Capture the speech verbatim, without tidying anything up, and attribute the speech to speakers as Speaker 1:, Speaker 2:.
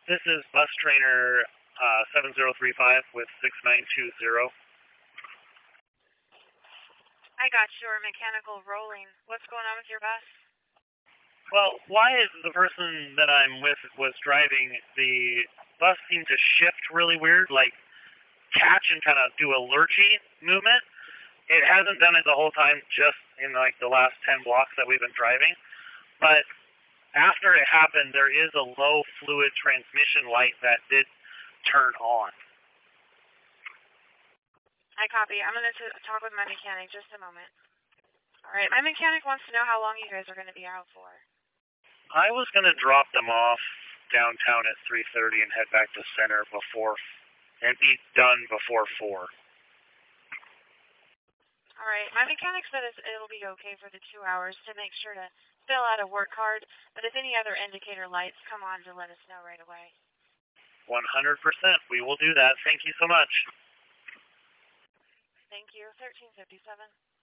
Speaker 1: This is bus trainer uh, seven zero three five with six nine two zero.
Speaker 2: I got your mechanical rolling. What's going on with your bus?
Speaker 1: Well, why is the person that I'm with was driving, the bus seemed to shift really weird, like catch and kind of do a lurchy movement. It hasn't done it the whole time, just in like the last ten blocks that we've been driving. But after it happened, there is a low fluid transmission light that did turn on.
Speaker 2: I copy. I'm going to talk with my mechanic just a moment. All right, my mechanic wants to know how long you guys are going to be out for.
Speaker 1: I was going to drop them off downtown at three thirty and head back to center before, and be done before four.
Speaker 2: All right, my mechanic said it'll be okay for the two hours to make sure to fill out a work card, but if any other indicator lights come on, to let us know right away.
Speaker 1: one hundred percent. We will do that. Thank you so much.
Speaker 2: Thank you. thirteen fifty-seven.